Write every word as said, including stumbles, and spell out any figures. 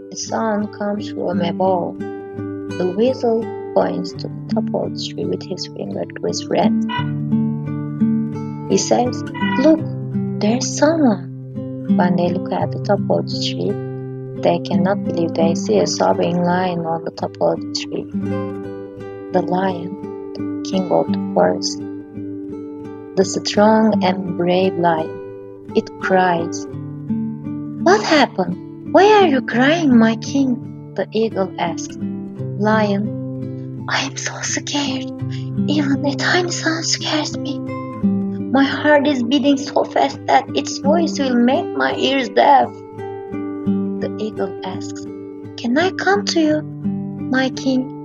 The sound comes from above. The weasel points to the top of the tree with his finger to his friend. He says, "Look, there's someone." When they look at the top of the tree, they cannot believe they see a sobbing lion on the top of the tree. The lion, king of the forest. The strong and brave lion. It cries. "What happened? Why are you crying, my king?" the eagle asks. Lion, "I am so scared. Even a tiny sound scares me. My heart is beating so fast that its voice will make my ears deaf." The eagle asks, "Can I come to you, my king?